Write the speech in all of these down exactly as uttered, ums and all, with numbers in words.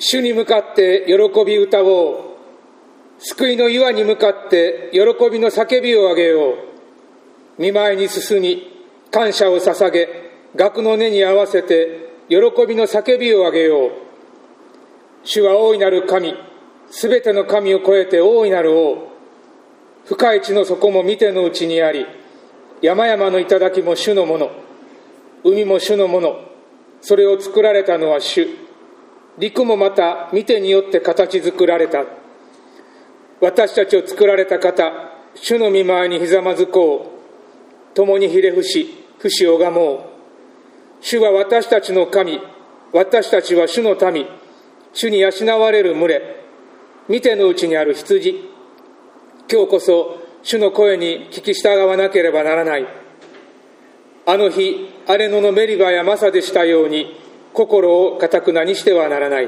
主に向かって喜び歌おう。救いの岩に向かって喜びの叫びをあげよう。御前に進み感謝を捧げ、楽の音に合わせて喜びの叫びをあげよう。主は大いなる神、すべての神を超えて大いなる王。深い地の底も見てのうちにあり、山々の頂も主のもの、海も主のもの。それを作られたのは主。陸もまた見てによって形作られた。私たちを作られた方、主の御前にひざまずこう。共にひれ伏し、伏し拝もう。主は私たちの神、私たちは主の民、主に養われる群れ、見てのうちにある羊。今日こそ主の声に聞き従わなければならない。あの日、荒れ野のメリバやマサでしたように、心を堅くなにしてはならない。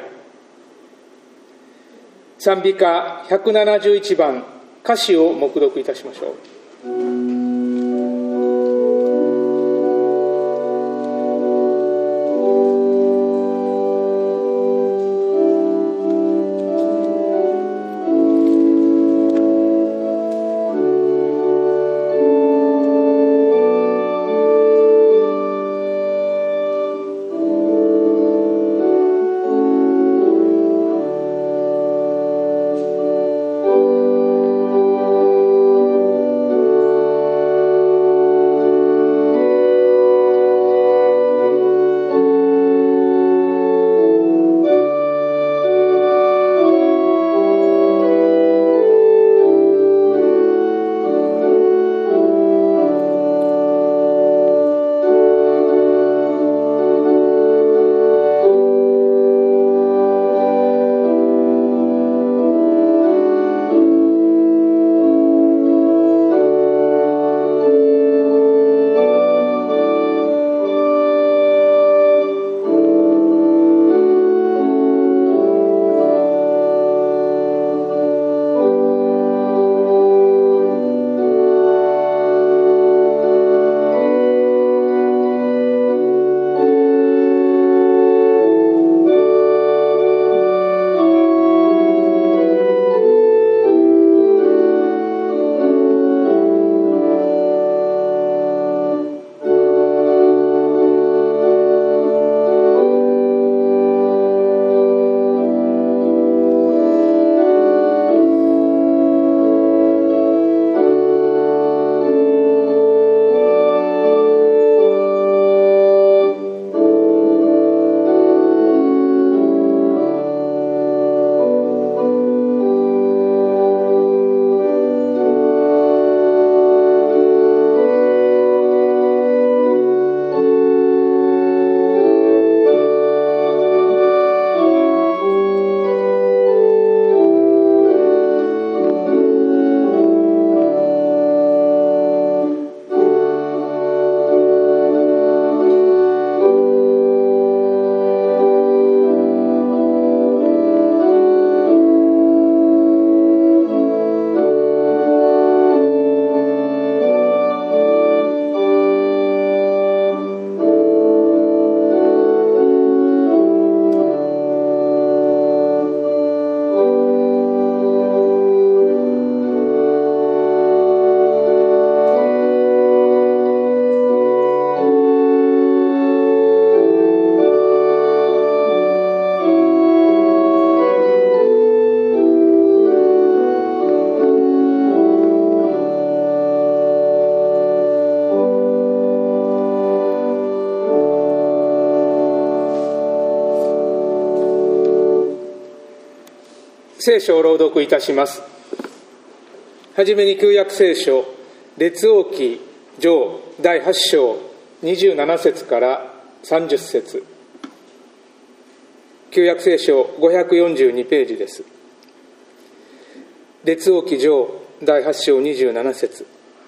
賛美歌ひゃくななじゅういちばん、歌詞を黙読いたしましょう。聖書を朗読いたします。はじめに旧約聖書列王記上だいはち章にじゅうなな節からさんじゅっ節、旧約聖書ごひゃくよんじゅうにページです。列王記上だいはち章にじゅうなな節、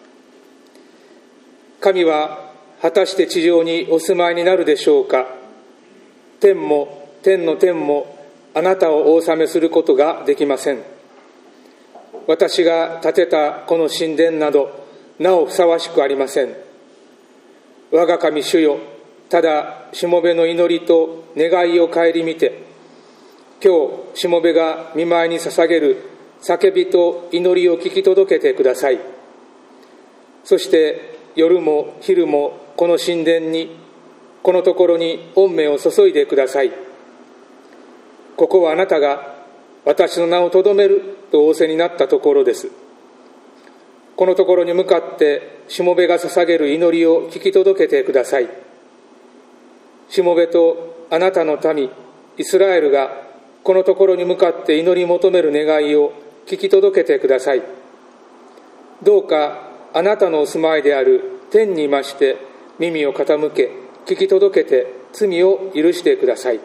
神は果たして地上にお住まいになるでしょうか。天も天の天もあなたをお納めすることができません。私が建てたこの神殿などなおふさわしくありません。我が神主よ、ただしもべの祈りと願いを顧みて、 今日しもべが御前に捧げる叫びと祈りを聞き届けてください。そして夜も昼もこの神殿に、このところに御目を注いでください。ここはあなたが私の名をとどめると仰せになったところです。このところに向かってしもべが捧げる祈りを聞き届けてください。しもべとあなたの民イスラエルがこのところに向かって祈り求める願いを聞き届けてください。どうかあなたのお住まいである天にいまして耳を傾け聞き届けて罪を許してください。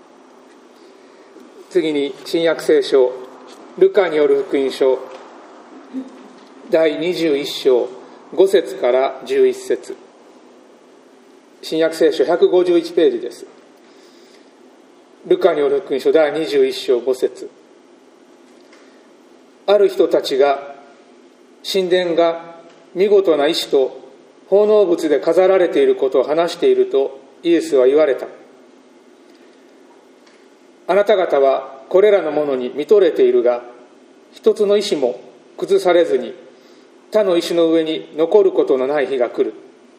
次に新約聖書ルカによる福音書だいにじゅういっ章ご節からじゅういち節、新約聖書ひゃくごじゅういちページです。ルカによる福音書だいにじゅういっ章ご節、ある人たちが神殿が見事な石と奉納物で飾られていることを話しているとイエスは言われた。あなた方はこれらのものに見とれているが、一つの石も崩されずに他の石の上に残ることのない日が来る。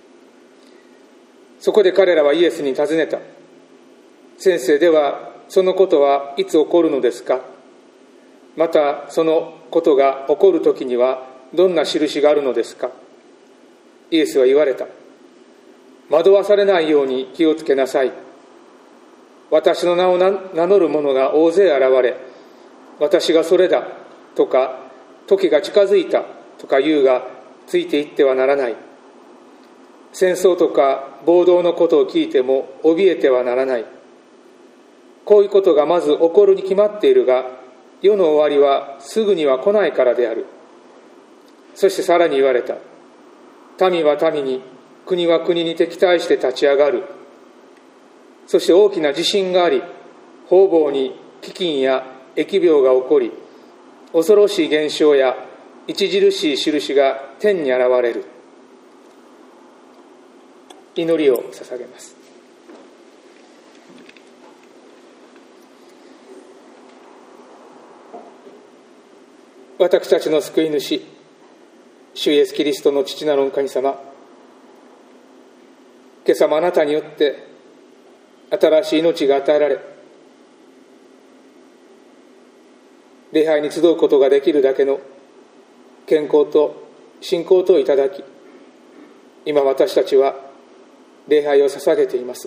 そこで彼らはイエスに尋ねた。先生、ではそのことはいつ起こるのですか？またそのことが起こるときにはどんな印があるのですか？イエスは言われた。惑わされないように気をつけなさい。私の名を名乗る者が大勢現れ、私がそれだとか、時が近づいたとか言うが、ついていってはならない。戦争とか暴動のことを聞いても怯えてはならない。こういうことがまず起こるに決まっているが、世の終わりはすぐには来ないからである。そしてさらに言われた。民は民に、国は国に敵対して立ち上がる。そして大きな地震があり、方々に飢饉や疫病が起こり、恐ろしい現象や著しい印が天に現れる。祈りを捧げます。私たちの救い主、主イエスキリストの父なる神様、今朝もあなたによって新しい命が与えられ、礼拝に集うことができるだけの健康と信仰といただき、今私たちは礼拝を捧げています。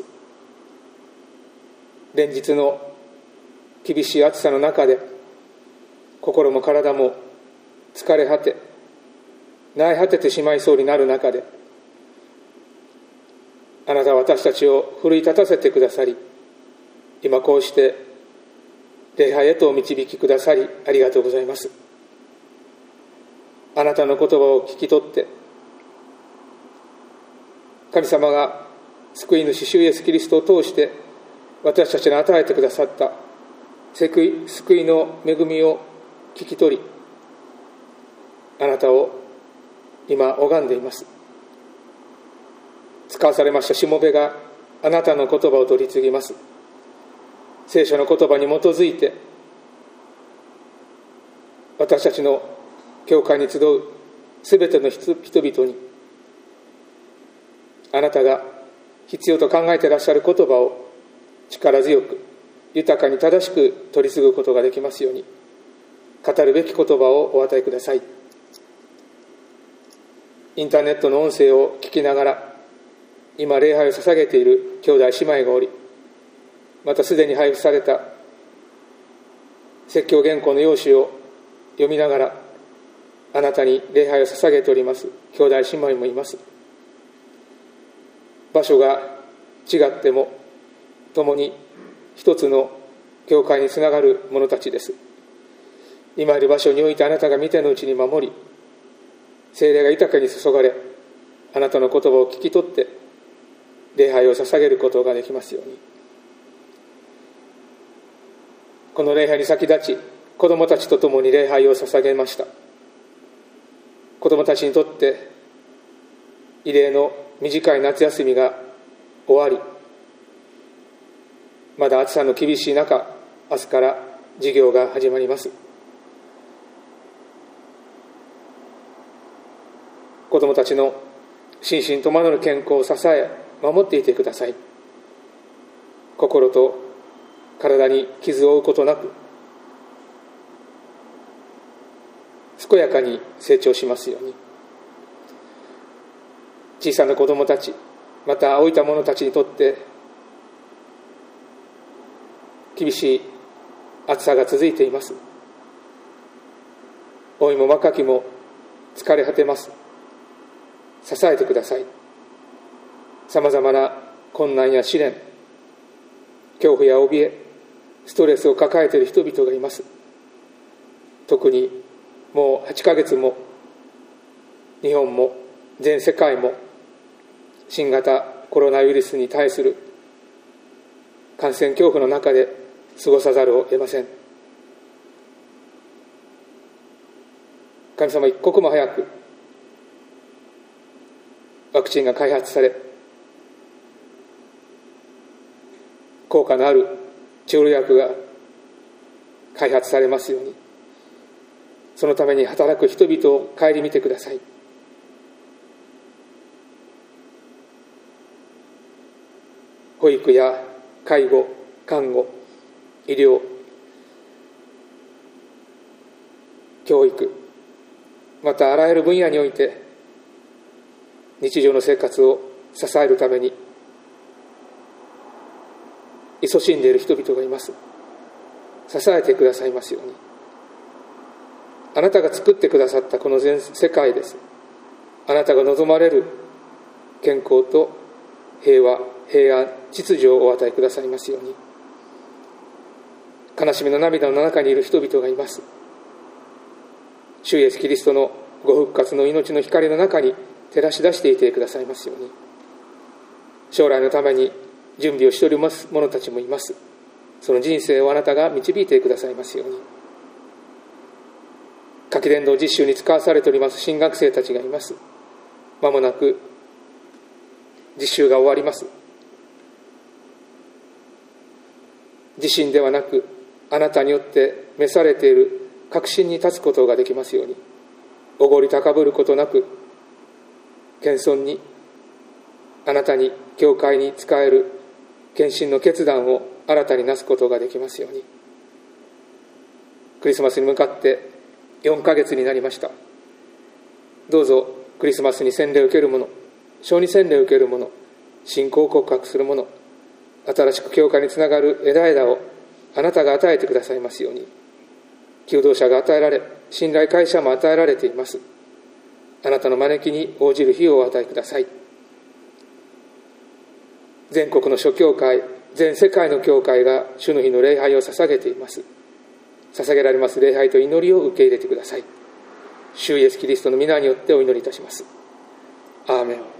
連日の厳しい暑さの中で、心も体も疲れ果て、萎え果ててしまいそうになる中で、あなたは私たちを奮い立たせてくださり、今こうして礼拝へとお導きくださりありがとうございます。あなたの言葉を聞き取って、神様が救い主主イエスキリストを通して私たちに与えてくださった救い、救いの恵みを聞き取り、あなたを今拝んでいます。使わされましたしもべがあなたの言葉を取り次ぎます。聖書の言葉に基づいて、私たちの教会に集うすべての人々に、あなたが必要と考えていらっしゃる言葉を力強く豊かに正しく取り継ぐことができますように、語るべき言葉をお与えください。インターネットの音声を聞きながら今礼拝を捧げている兄弟姉妹がおり、またすでに配布された説教原稿の用紙を読みながらあなたに礼拝を捧げております兄弟姉妹もいます。場所が違っても共に一つの教会につながる者たちです。今いる場所においてあなたが見てのうちに守り、聖霊が豊かに注がれ、あなたの言葉を聞き取って礼拝を捧げることができますように。この礼拝に先立ち、子どもたちと共に礼拝を捧げました。子どもたちにとって異例の短い夏休みが終わり、まだ暑さの厳しい中、明日から授業が始まります。子どもたちの心身とまなる健康を支え守っていてください。心と体に傷を負うことなく健やかに成長しますように。小さな子どもたち、また老いた者たちにとって厳しい暑さが続いています。老いも若きも疲れ果てます。支えてください。さまざまな困難や試練、恐怖や怯え、ストレスを抱えている人々がいます。特にもうはちかげつも日本も全世界も新型コロナウイルスに対する感染恐怖の中で過ごさざるを得ません。神様、一刻も早くワクチンが開発され、効果のある治療薬が開発されますように、そのために働く人々を顧みてください。保育や介護、看護、医療、教育、またあらゆる分野において日常の生活を支えるために勤しんでいる人々がいます。支えてくださいますように。あなたが作ってくださったこの全世界です。あなたが望まれる健康と平和、平安、秩序をお与えくださいますように。悲しみの涙の中にいる人々がいます。主イエスキリストのご復活の命の光の中に照らし出していてくださいますように。将来のために準備をしております者たちもいます。その人生をあなたが導いてくださいますように。夏季伝道実習に使わされております新学生たちがいます。まもなく実習が終わります。自身ではなくあなたによって召されている確信に立つことができますように。おごり高ぶることなく謙遜にあなたに教会に仕える献身の決断を新たになすことができますように。クリスマスに向かってよんかげつになりました。どうぞクリスマスに洗礼を受ける者、小児洗礼を受ける者、信仰告白する者、新しく教会につながる枝々をあなたが与えてくださいますように。求道者が与えられ、信頼会社も与えられています。あなたの招きに応じる日をお与えください。全国の諸教会、全世界の教会が主の日の礼拝を捧げています。捧げられます礼拝と祈りを受け入れてください。主イエスキリストの皆によってお祈りいたします。アーメン。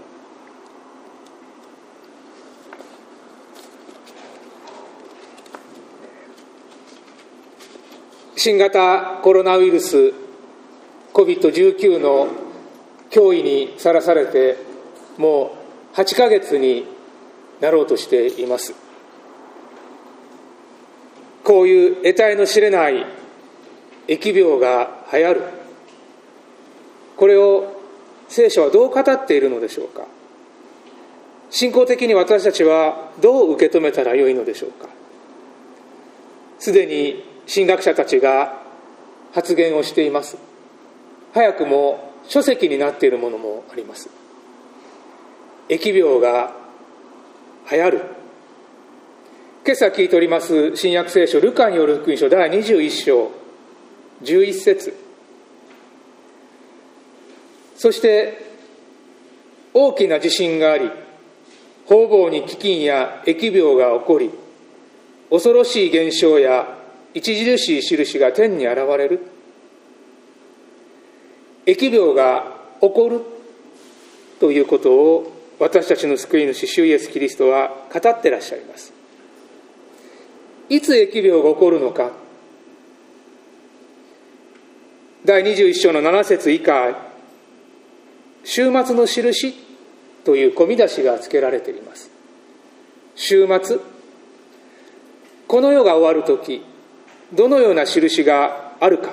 新型コロナウイルス コビッドじゅうきゅう の脅威にさらされてもうはちかげつになろうとしています。こういう得体の知れない疫病が流行る、これを聖書はどう語っているのでしょうか。信仰的に私たちはどう受け止めたらよいのでしょうか。すでに神学者たちが発言をしています。早くも書籍になっているものもあります。疫病が流行る。今朝聞いております新約聖書ルカによる福音書だいにじゅういっしょうじゅういっせつ、そして大きな地震があり、方々に飢饉や疫病が起こり、恐ろしい現象や著しい印が天に現れる。疫病が起こるということを私たちの救い主主イエスキリストは語ってらっしゃいます。いつ疫病が起こるのか。だいにじゅういっしょうのななせつ以下、終末の印という込み出しがつけられています。終末、この世が終わるとき、 どのような印があるか、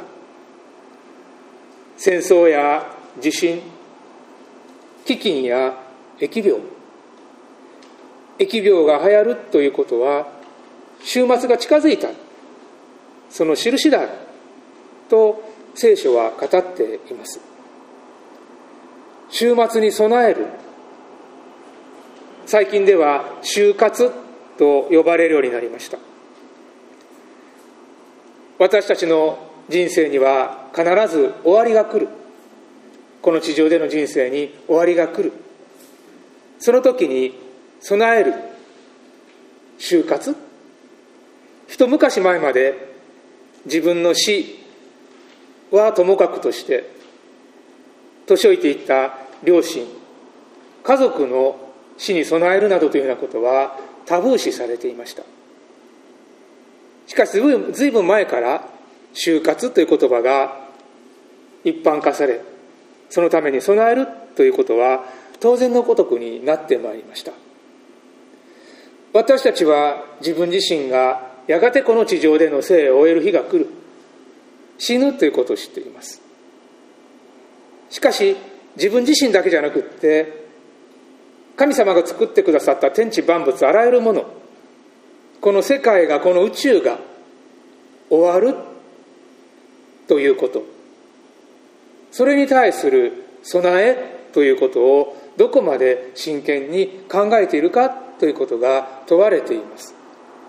戦争や地震、飢饉や疫病、疫病が流行るということは終末が近づいた、その印だと聖書は語っています。終末に備える、最近では終活と呼ばれるようになりました。私たちの人生には必ず終わりが来る。この地上での人生に終わりが来る。その時に備える終活。一昔前まで自分の死はともかくとして、年老いていった両親、家族の死に備えるなどというようなことはタブー視されていました。しかしずいぶん前から終活という言葉が一般化され、そのために備えるということは当然のごとくになってまいりました。私たちは自分自身がやがてこの地上での生を終える日が来る、死ぬということを知っています。しかし自分自身だけじゃなくって、神様が作ってくださった天地万物あらゆるもの、この世界が、この宇宙が終わるということ、それに対する備えということをどこまで真剣に考えているかということが問われています。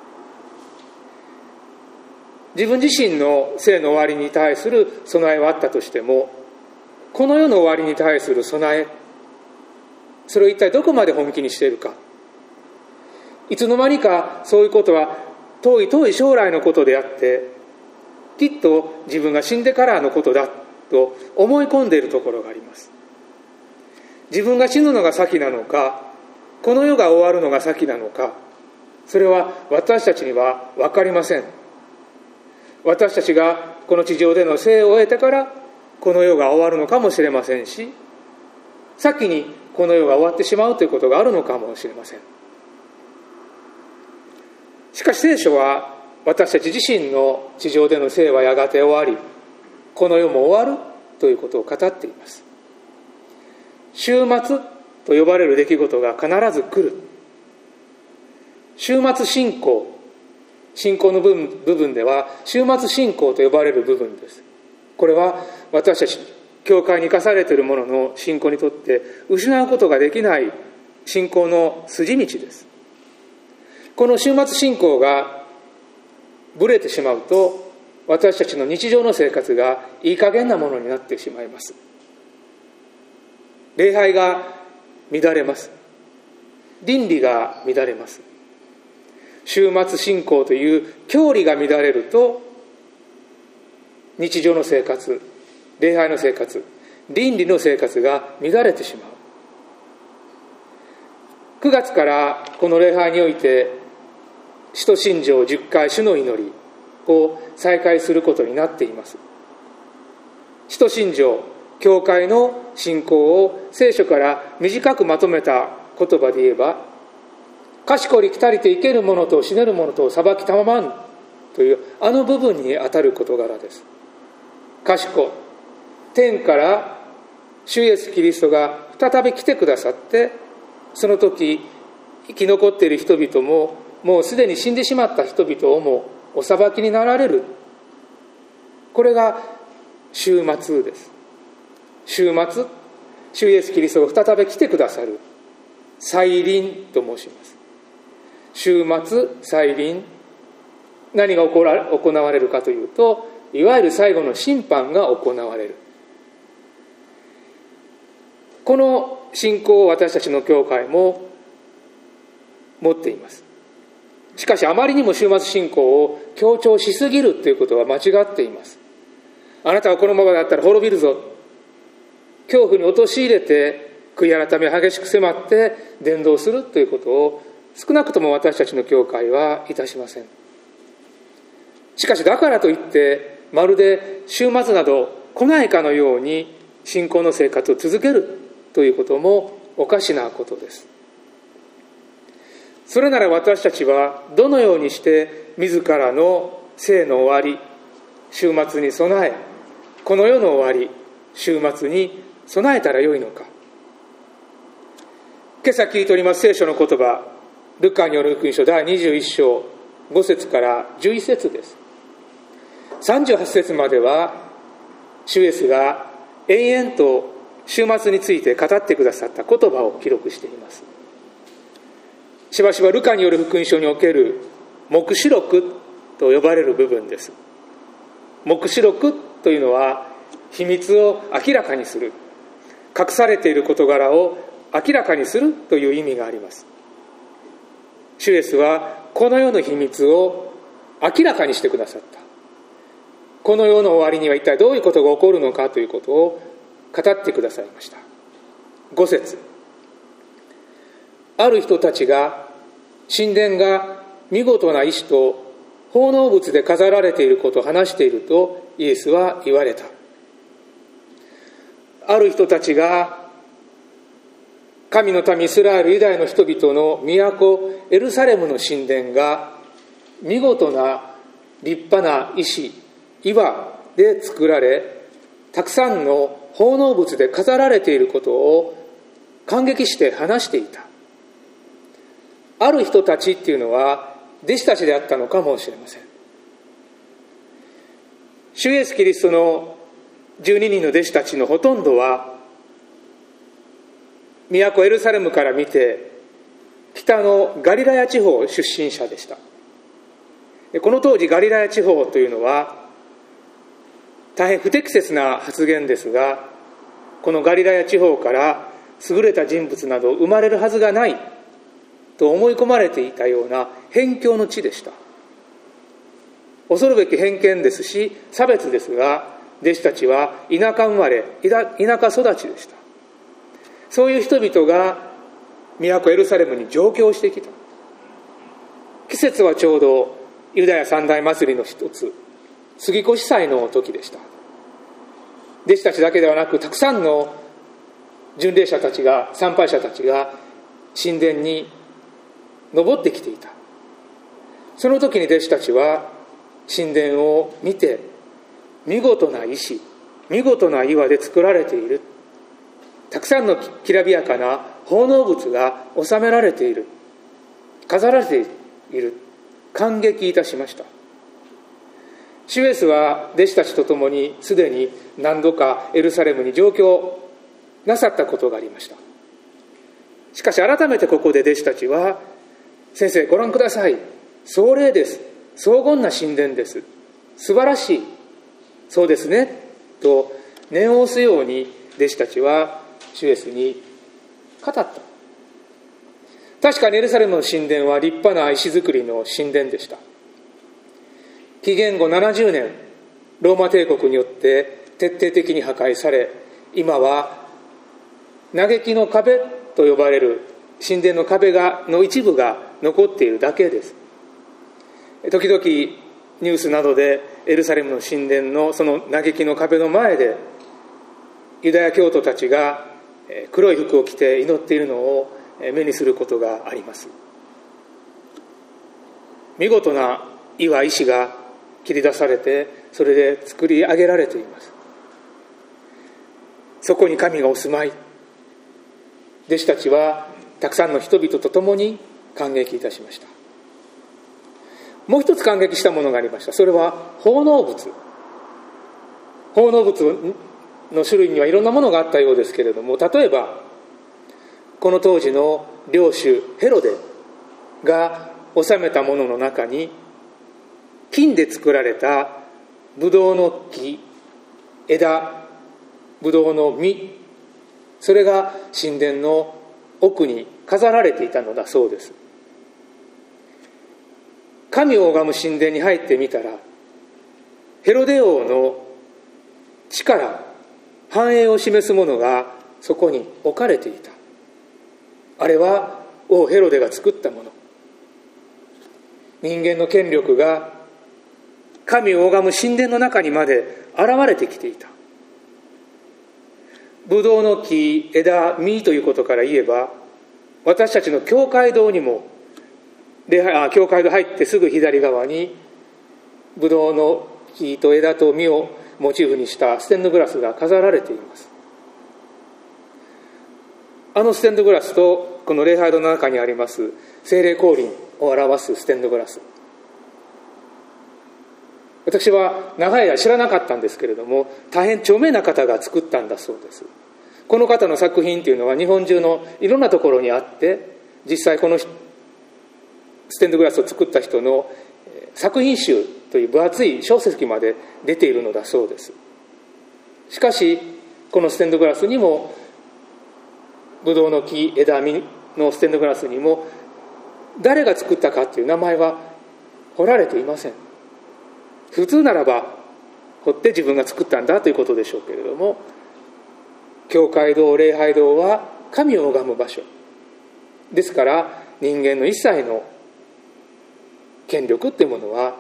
自分自身の生の終わりに対する備えはあったとしても、この世の終わりに対する備え、それを一体どこまで本気にしているか。いつの間にかそういうことは遠い遠い将来のことであって、きっと自分が死んでからのことだと思い込んでいるところがあります。自分が死ぬのが先なのか、この世が終わるのが先なのか、それは私たちには分かりません。私たちがこの地上での生を終えてからこの世が終わるのかもしれませんし、先にこの世が終わってしまうということがあるのかもしれません。しかし聖書は私たち自身の地上での生はやがて終わり、この世も終わるということを語っています。終末と呼ばれる出来事が必ず来る。終末信仰、信仰の部分、部分では終末信仰と呼ばれる部分です。これは私たち教会に生かされているものの信仰にとって失うことができない信仰の筋道です。この終末信仰がぶれてしまうと、私たちの日常の生活がいい加減なものになってしまいます。礼拝が乱れます。倫理が乱れます。終末信仰という教理が乱れると、日常の生活、礼拝の生活、倫理の生活が乱れてしまう。くがつからこの礼拝において使徒信条じゅっかい主の祈りを再開することになっています。使徒信条、教会の信仰を聖書から短くまとめた言葉で言えば、賢り来たりて生ける者と死ねる者と裁きたままんというあの部分にあたる事柄です。賢、天から主イエスキリストが再び来てくださって、その時生き残っている人々ももうすでに死んでしまった人々をもお裁きになられる。これが終末です。終末、主イエスキリストが再び来てくださる再臨と申します。終末、再臨、何が行われるかというと、いわゆる最後の審判が行われる。この信仰を私たちの教会も持っています。しかしあまりにも終末信仰を強調しすぎるということは間違っています。あなたはこのままだったら滅びるぞ、恐怖に陥れて悔い改め激しく迫って伝道するということを少なくとも私たちの教会はいたしません。しかしだからといってまるで終末など来ないかのように信仰の生活を続けるということもおかしなことです。それなら私たちはどのようにして自らの世の終わり、終末に備え、この世の終わり、終末に備えたらよいのか。今朝聞いております聖書の言葉、ルカによる福音書だいにじゅういっ章ご節からじゅういち節です。さんじゅうはち節までは主イエスが延々と終末について語ってくださった言葉を記録しています。しばしばルカによる福音書における黙示録と呼ばれる部分です。黙示録というのは秘密を明らかにする、隠されている事柄を明らかにするという意味があります。主イエスはこの世の秘密を明らかにしてくださった。この世の終わりには一体どういうことが起こるのかということを語ってくださいました。ご節、ある人たちが神殿が見事な石と奉納物で飾られていることを話しているとイエスは言われた。ある人たちが神の民イスラエルユダヤの人々の都エルサレムの神殿が見事な立派な石、岩で作られ、たくさんの奉納物で飾られていることを感激して話していた。ある人たちっていうのは弟子たちであったのかもしれません。主イエスキリストのじゅうににんの弟子たちのほとんどは都エルサレムから見て北のガリラヤ地方出身者でした。この当時ガリラヤ地方というのは大変不適切な発言ですが、このガリラヤ地方から優れた人物など生まれるはずがないと思い込まれていたような辺境の地でした。恐るべき偏見ですし差別ですが、弟子たちは田舎生まれ、田舎育ちでした。そういう人々が都エルサレムに上京してきた。季節はちょうどユダヤ三大祭りの一つ、杉越祭の時でした。弟子たちだけではなく、たくさんの巡礼者たちが、参拝者たちが神殿に登ってきていた。その時に弟子たちは神殿を見て、見事な石、見事な岩で作られている、たくさんのきらびやかな奉納物が収められている、飾られている、感激いたしました。主イエスは弟子たちと共にすでに何度かエルサレムに上京なさったことがありました。しかし改めてここで弟子たちは、先生ご覧ください、壮麗です、荘厳な神殿です、素晴らしい、そうですねと念を押すように弟子たちは主イエスに語った。確かにエルサレムの神殿は立派な石造りの神殿でした。紀元後ななじゅうねん、ローマ帝国によって徹底的に破壊され、今は嘆きの壁と呼ばれる神殿の壁がの一部が残っているだけです。時々ニュースなどでエルサレムの神殿のその嘆きの壁の前でユダヤ教徒たちが黒い服を着て祈っているのを目にすることがあります。見事な岩石が切り出されて、それで作り上げられています。そこに神がお住まい。弟子たちはたくさんの人々と共に感激いたしました。もう一つ感激したものがありました。それは奉納物。奉納物の種類にはいろんなものがあったようですけれども、例えばこの当時の領主ヘロデが収めたものの中に、金で作られたブドウの木、枝、ブドウの実、それが神殿の奥に飾られていたのだそうです。神を拝む神殿に入ってみたら、ヘロデ王の力、繁栄を示すものがそこに置かれていた。あれは王ヘロデが作ったもの。人間の権力が神を拝む神殿の中にまで現れてきていた。ブドウの木、枝、実ということから言えば、私たちの教会堂にも、教会堂入ってすぐ左側にブドウの木と枝と実をモチーフにしたステンドグラスが飾られています。あのステンドグラスとこの礼拝堂の中にあります聖霊降臨を表すステンドグラス、私は長い間知らなかったんですけれども、大変著名な方が作ったんだそうです。この方の作品というのは日本中のいろんなところにあって、実際このステンドグラスを作った人の作品集という分厚い小説まで出ているのだそうです。しかしこのステンドグラスにも、ブドウの木、枝、実のステンドグラスにも、誰が作ったかという名前は彫られていません。普通ならば彫って自分が作ったんだということでしょうけれども、教会堂、礼拝堂は神を拝む場所ですから、人間の一切の権力っていうものは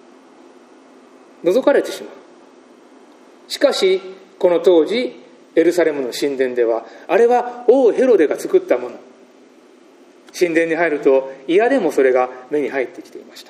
除かれてしまう。しかしこの当時エルサレムの神殿では、あれは王ヘロデが作ったもの。神殿に入ると嫌でもそれが目に入ってきていました。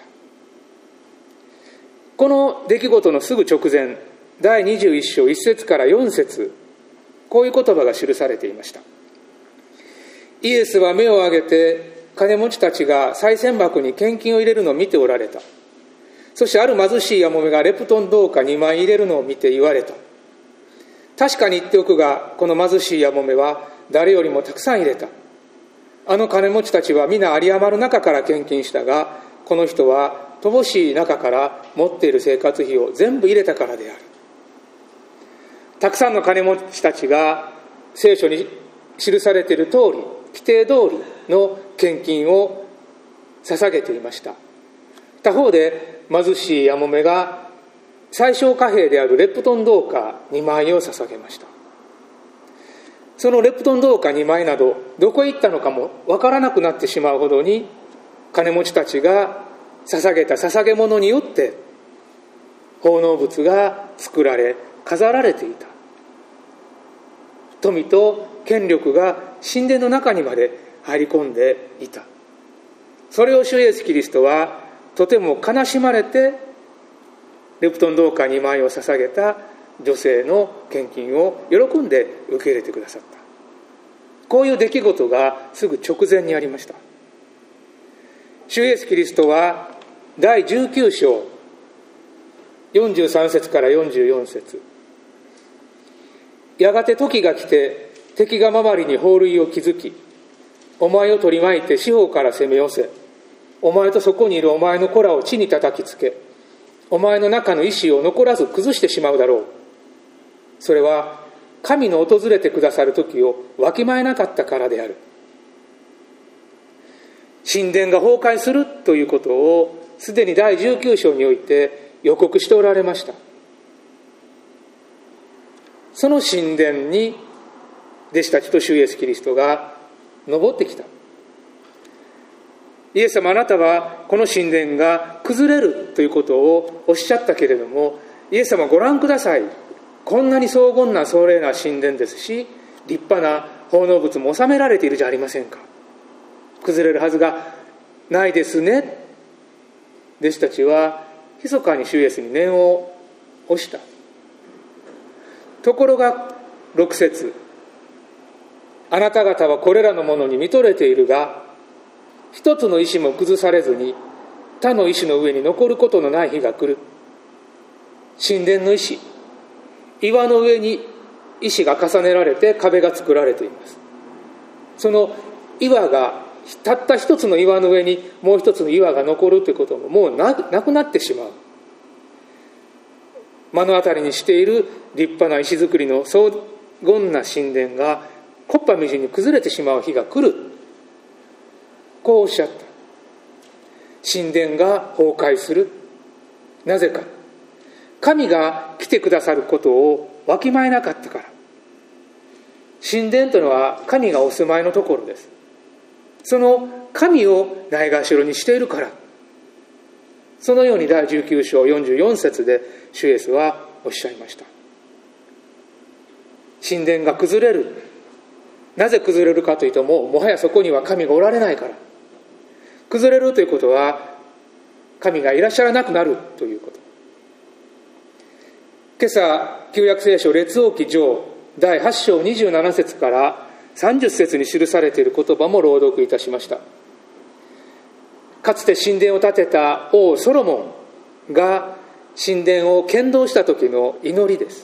この出来事のすぐ直前、だいにじゅういっ章いち節からよん節、こういう言葉が記されていました。イエスは目を上げて、金持ちたちが賽銭箱に献金を入れるのを見ておられた。そしてある貧しいやもめがレプトン銅貨にまい入れるのを見て言われた。確かに言っておくが、この貧しいやもめは誰よりもたくさん入れた。あの金持ちたちは皆有り余る中から献金したが、この人は乏しい中から持っている生活費を全部入れたからである。たくさんの金持ちたちが聖書に記されている通り、規定通りの献金を捧げていました。他方で貧しいやもめが最小貨幣であるレプトン銅貨にまいを捧げました。そのレプトン銅貨にまいなどどこへ行ったのかもわからなくなってしまうほどに、金持ちたちが捧げた捧げ物によって奉納物が作られ飾られていた。富と権力が神殿の中にまで入り込んでいた。それを主イエスキリストはとても悲しまれて、レプトン銅貨にまいを捧げた女性の献金を喜んで受け入れてくださった。こういう出来事がすぐ直前にありました。主イエスキリストはだいじゅうきゅう章よんじゅうさん節からよんじゅうよん節、やがて時が来て敵が周りに砲塁を築き、お前を取り巻いて四方から攻め寄せ、お前とそこにいるお前の子らを地に叩きつけ、お前の中の意志を残らず崩してしまうだろう。それは神の訪れてくださる時をわきまえなかったからである。神殿が崩壊するということをすでにだいじゅうきゅう章において予告しておられました。その神殿に弟子たちと主イエスキリストが登ってきた。イエス様、あなたはこの神殿が崩れるということをおっしゃったけれども、イエス様ご覧ください。こんなに荘厳な壮麗な神殿ですし、立派な奉納物も収められているじゃありませんか。崩れるはずがないですね。弟子たちは密かに主イエスに念を押した。ところがろく節、あなた方はこれらのものに見とれているが、一つの石も崩されずに他の石の上に残ることのない日が来る。神殿の石、岩の上に石が重ねられて壁が作られています。その岩が、たった一つの岩の上にもう一つの岩が残るということももう な, なくなってしまう。目の当たりにしている立派な石造りの荘厳な神殿が木っ端みじんに崩れてしまう日が来る。こうおっしゃった。神殿が崩壊する。なぜか、神が来てくださることをわきまえなかったから。神殿というのは神がお住まいのところです。その神をないがしろにしているから。そのようにだいじゅうきゅう章よんじゅうよん節で主イエスはおっしゃいました。神殿が崩れる。なぜ崩れるかというと、もうもはやそこには神がおられないから。崩れるということは神がいらっしゃらなくなるということ。 今朝旧約聖書列王記上だいはち章にじゅうなな節からさんじゅう節に記されている言葉も朗読いたしました。かつて神殿を建てた王ソロモンが神殿を建造した時の祈りです。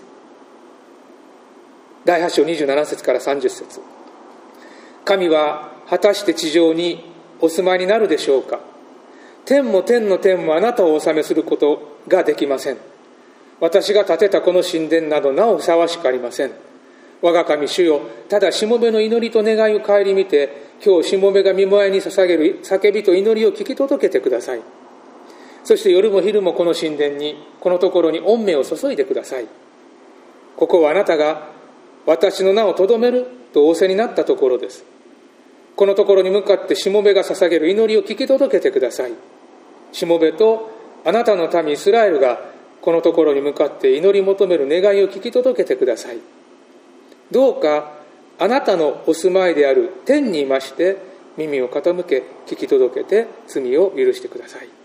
だいはち章にじゅうなな節からさんじゅう節。神は果たして地上にお住まいになるでしょうか。天も天の天もあなたをお治めすることができません。私が建てたこの神殿などなおふさわしくありません。我が神主よ、ただしもべの祈りと願いを顧みて、今日しもべが御前に捧げる叫びと祈りを聞き届けてください。そして夜も昼もこの神殿に、このところに御目を注いでください。ここはあなたが私の名をとどめると仰せになったところです。このところに向かってしもべが捧げる祈りを聞き届けてください。しもべとあなたの民イスラエルがこのところに向かって祈り求める願いを聞き届けてください。どうかあなたのお住まいである天にいまして耳を傾け聞き届けて罪を許してください。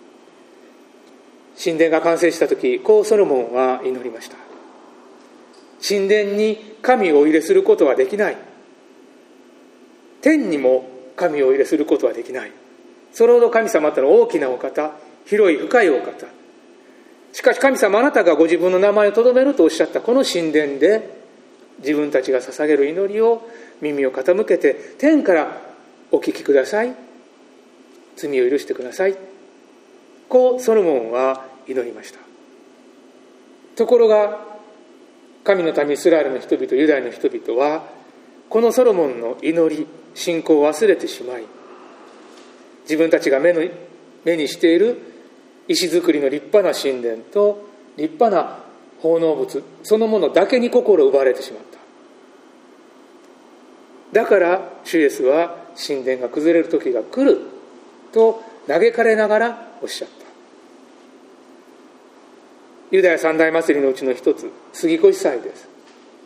神殿が完成した時、こうソロモンは祈りました。神殿に神をお入れすることはできない。天にも神をお入れすることはできない。それほど神様というのは大きなお方、広い深いお方。しかし神様、あなたがご自分の名前をとどめるとおっしゃったこの神殿で、自分たちが捧げる祈りを耳を傾けて天からお聞きください。罪を許してください。こうソロモンは祈りました。ところが神の民イスラエルの人々、ユダヤの人々はこのソロモンの祈り、信仰を忘れてしまい、自分たちが目の目にしている石造りの立派な神殿と立派な奉納物そのものだけに心を奪われてしまった。だから主イエスは神殿が崩れる時が来ると嘆かれながらおっしゃった。ユダヤ三大祭りのうちの一つ、杉越祭です。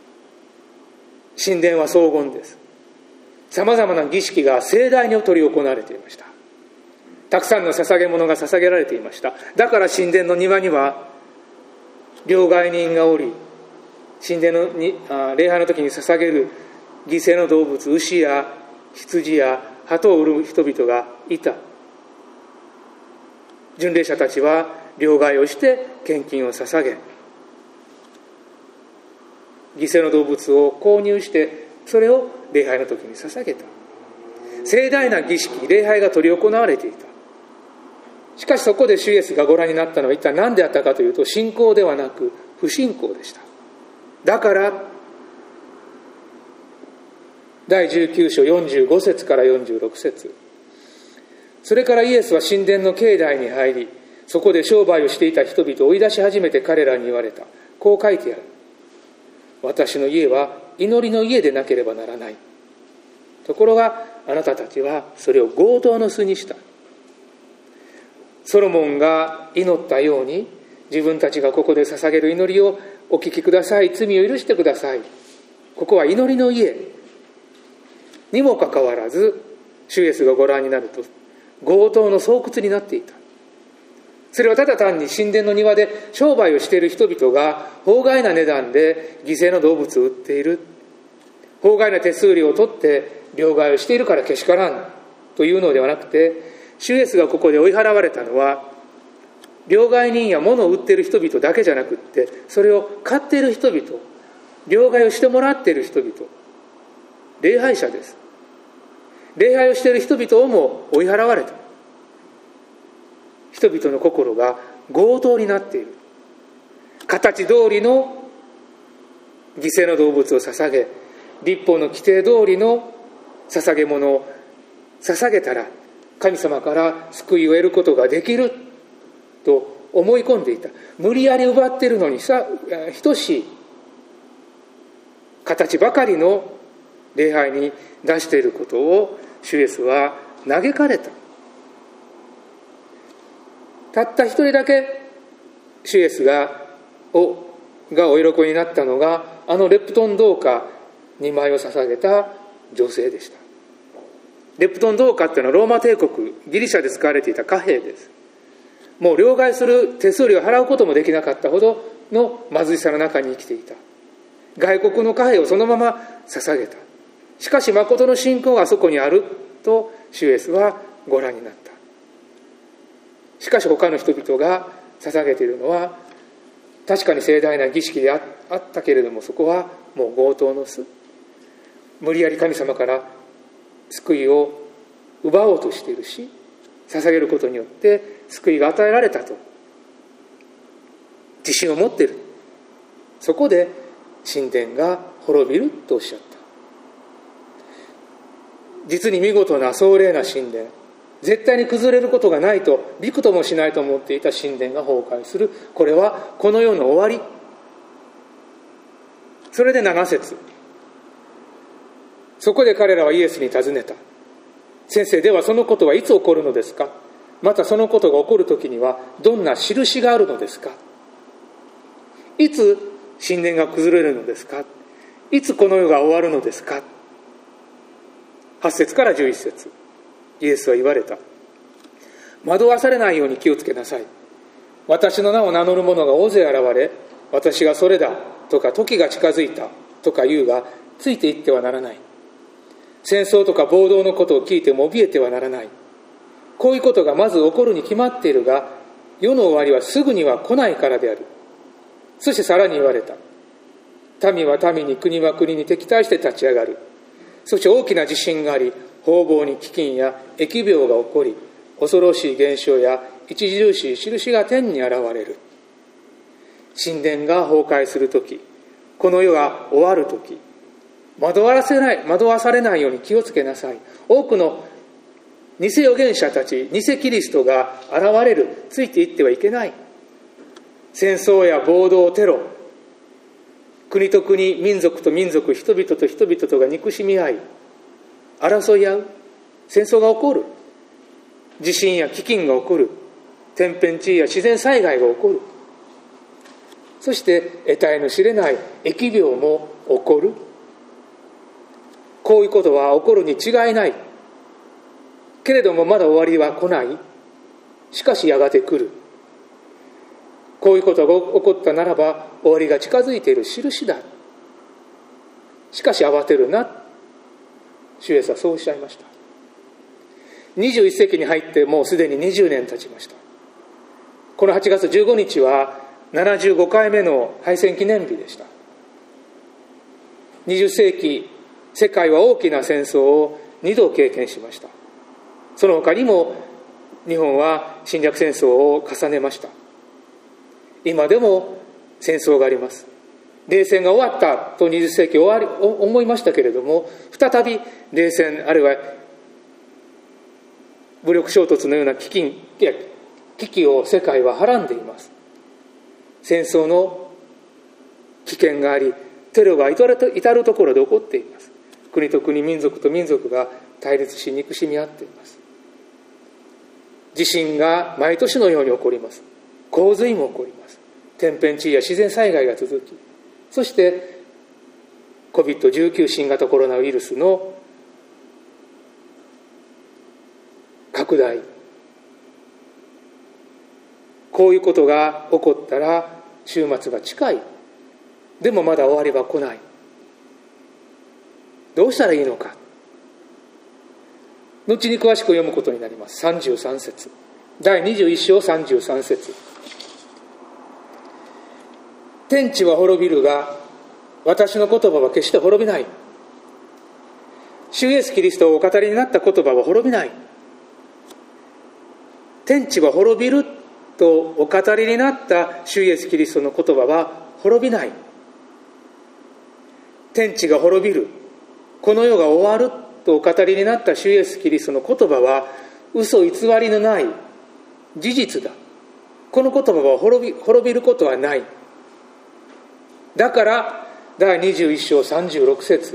神殿は荘厳です。さまざまな儀式が盛大に執り行われていました。たくさんの捧げ物が捧げられていました。だから神殿の庭には両替人がおり、神殿のにあ礼拝の時に捧げる犠牲の動物、牛や羊や鳩を売る人々がいた。巡礼者たちは両替をして献金を捧げ、犠牲の動物を購入してそれを礼拝の時に捧げた。盛大な儀式、礼拝が執り行われていた。しかしそこで主イエスがご覧になったのは一体何であったかというと、信仰ではなく不信仰でした。だからだいじゅうきゅう章よんじゅうご節からよんじゅうろく節、それからイエスは神殿の境内に入り、そこで商売をしていた人々を追い出し始めて彼らに言われた。こう書いてある。私の家は祈りの家でなければならない。ところがあなたたちはそれを強盗の巣にした。ソロモンが祈ったように、自分たちがここで捧げる祈りをお聞きください。罪を許してください。ここは祈りの家にもかかわらず、主イエスがご覧になると強盗の巣窟になっていた。それはただ単に神殿の庭で商売をしている人々が法外な値段で犠牲の動物を売っている、法外な手数料を取って両替をしているからけしからんというのではなくて、主イエスがここで追い払われたのは両替人や物を売っている人々だけじゃなくって、それを買っている人々、両替をしてもらっている人々、礼拝者です。礼拝をしている人々をも追い払われた。人々の心が強盗になっている。形通りの犠牲の動物を捧げ、律法の規定通りの捧げ物を捧げたら神様から救いを得ることができると思い込んでいた。無理やり奪っているのにさ等しい形ばかりの礼拝に出していることを主イエスは嘆かれた。たった一人だけ主イエスが お, がお喜びになったのが、あのレプトン銅貨にまいを捧げた女性でした。レプトン銅貨というのはローマ帝国ギリシャで使われていた貨幣です。もう両替する手数料を払うこともできなかったほどの貧しさの中に生きていた。外国の貨幣をそのまま捧げた。しかし誠の信仰があそこにあると主イエスはご覧になった。しかし他の人々が捧げているのは確かに盛大な儀式であったけれども、そこはもう強盗の巣。無理やり神様から救いを奪おうとしているし、捧げることによって救いが与えられたと自信を持っている。そこで神殿が滅びるとおっしゃった。実に見事な壮麗な神殿、絶対に崩れることがないと、びくともしないと思っていた神殿が崩壊する。これはこの世の終わり。それでなな節、そこで彼らはイエスに尋ねた。先生、ではそのことはいつ起こるのですか？またそのことが起こるときにはどんな印があるのですか？いつ神殿が崩れるのですか？いつこの世が終わるのですか？はち節からじゅういち節、イエスは言われた。惑わされないように気をつけなさい。私の名を名乗る者が大勢現れ、私がそれだとか時が近づいたとか言うが、ついていってはならない。戦争とか暴動のことを聞いても怯えてはならない。こういうことがまず起こるに決まっているが、世の終わりはすぐには来ないからである。そしてさらに言われた。民は民に、国は国に敵対して立ち上がる。そして大きな地震があり、方々に飢饉や疫病が起こり、恐ろしい現象や著しい印が天に現れる。神殿が崩壊するとき、この世が終わるとき、惑わせない、惑わされないように気をつけなさい。多くの偽預言者たち、偽キリストが現れる。ついていってはいけない。戦争や暴動、テロ、国と国、民族と民族、人々と人々とが憎しみ合い、争い合う。戦争が起こる。地震や飢饉が起こる。天変地異や自然災害が起こる。そして得体の知れない疫病も起こる。こういうことは起こるに違いない。けれどもまだ終わりは来ない。しかしやがて来る。こういうことが起こったならば終わりが近づいている印だ。しかし慌てるな。主イエスはそうおっしゃいました。にじゅういっ世紀に入ってもうすでににじゅうねん経ちました。このはちがつじゅうごにちはななじゅうごかいめの敗戦記念日でした。にじゅっ世紀、世界は大きな戦争をにど経験しました。その他にも日本は侵略戦争を重ねました。今でも戦争があります。冷戦が終わったとにじゅっ世紀終わり思いましたけれども、再び冷戦あるいは武力衝突のような危機、危機を世界ははらんでいます。戦争の危険があり、テロが至るところで起こっています。国と国、民族と民族が対立し憎しみ合っています。地震が毎年のように起こります。洪水も起こります。天変地異や自然災害が続き、そして コビッドじゅうきゅう 新型コロナウイルスの拡大、こういうことが起こったら終末が近い。でもまだ終わりは来ない。どうしたらいいのか。後に詳しく読むことになります。さんじゅうさん節、だいにじゅういっ章さんじゅうさん節。天地は滅びるが私の言葉は決して滅びない。主イエスキリストをお語りになった言葉は滅びない。天地は滅びるとお語りになった主イエスキリストの言葉は滅びない。天地が滅びる、この世が終わるとお語りになった主イエスキリストの言葉は嘘偽りのない事実だ。この言葉は滅び、滅びることはない。だからだいにじゅういっ章さんじゅうろく節、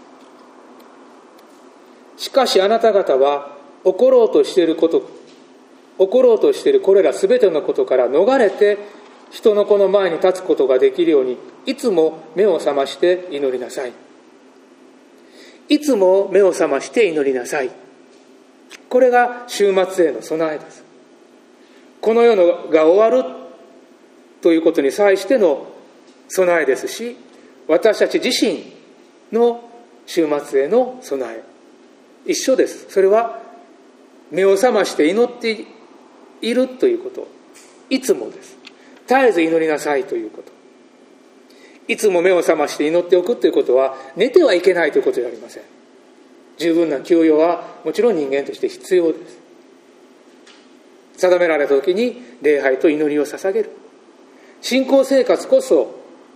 しかしあなた方は起ころうとしていること起ころうとしているこれらすべてのことから逃れて人の子の前に立つことができるようにいつも目を覚まして祈りなさい。いつも目を覚まして祈りなさい。これが終末への備えです。この世のが終わるということに際しての備えですし、私たち自身の終末への備え一緒です。それは目を覚まして祈っているということ、いつもです。絶えず祈りなさいということ、いつも目を覚まして祈っておくということは寝てはいけないということではありません。十分な休養はもちろん人間として必要です。定められた時に礼拝と祈りを捧げる、信仰生活こそ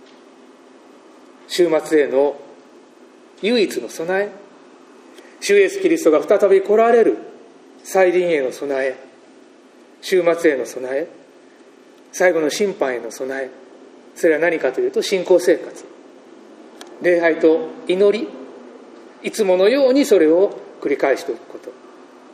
終末への唯一の備え、主イエスキリストが再び来られる再臨への備え、終末への備え、最後の審判への備え、それは何かというと信仰生活、礼拝と祈り、いつものようにそれを繰り返しておくこと。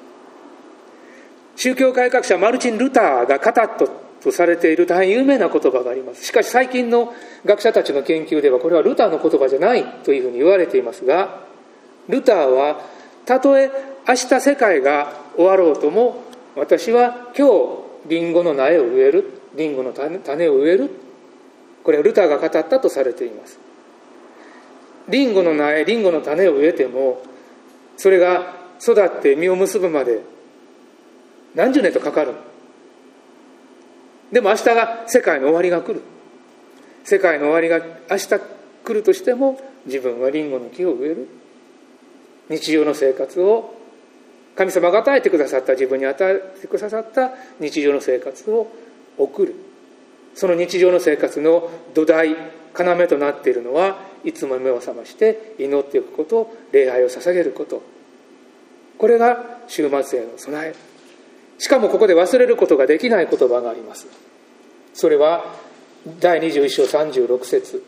宗教改革者マルチン・ルターが語ったとされている大変有名な言葉があります。しかし最近の学者たちの研究ではこれはルターの言葉じゃないというふうに言われていますが、ルターはたとえ明日世界が終わろうとも、私は今日リンゴの苗を植える、リンゴの種を植える、これはルターが語ったとされています。リンゴの苗、リンゴの種を植えてもそれが育って実を結ぶまで何十年とかかる。でも明日が世界の終わりが来る。世界の終わりが明日来るとしても、自分はリンゴの木を植える。日常の生活を、神様が与えてくださった、自分に与えてくださった日常の生活を送る。その日常の生活の土台、要となっているのは、いつも目を覚まして祈っていくこと、礼拝を捧げること。これが終末への備え。しかもここで忘れることができない言葉があります。それはだいにじゅういっ章さんじゅうろく節。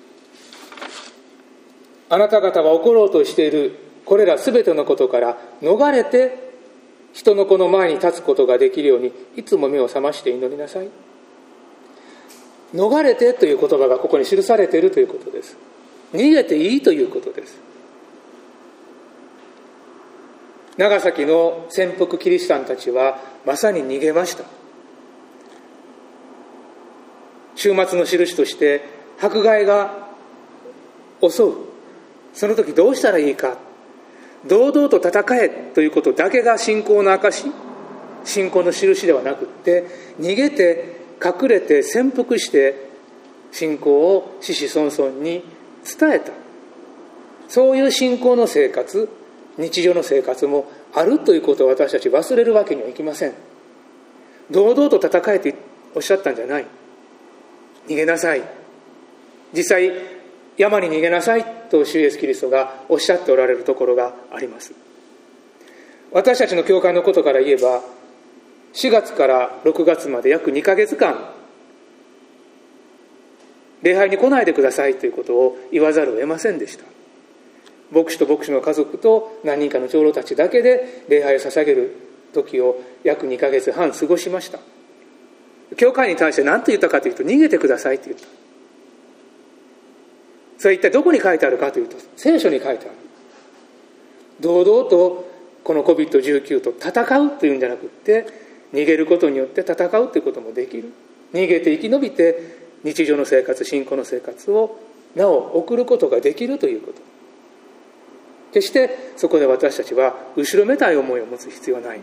あなた方は起ころうとしているこれらすべてのことから逃れて人の子の前に立つことができるように、いつも目を覚まして祈りなさい。逃れてという言葉がここに記されているということです。逃げていいということです。長崎の潜伏キリシタンたちはまさに逃げました。終末の印として迫害が襲う。その時どうしたらいいか。堂々と戦えということだけが信仰の証、信仰の印ではなくって、逃げて隠れて潜伏して信仰を子々孫々に伝えた。そういう信仰の生活、日常の生活もあるということを私たち忘れるわけにはいきません。堂々と戦えておっしゃったんじゃない。逃げなさい。実際山に逃げなさいと主イエスキリストがおっしゃっておられるところがあります。私たちの教会のことから言えば、しがつからろくがつまで約にかげつかん礼拝に来ないでくださいということを言わざるを得ませんでした。牧師と牧師の家族と何人かの長老たちだけで礼拝を捧げる時を約にかげつはん過ごしました。教会に対して何と言ったかというと、逃げてくださいと言った。それは一体どこに書いてあるかというと、聖書に書いてある。堂々とこの コビッドじゅうきゅう と戦うというんじゃなくって、逃げることによって戦うということもできる。逃げて生き延びて日常の生活、信仰の生活をなお送ることができるということ。決してそこで私たちは後ろめたい思いを持つ必要はない。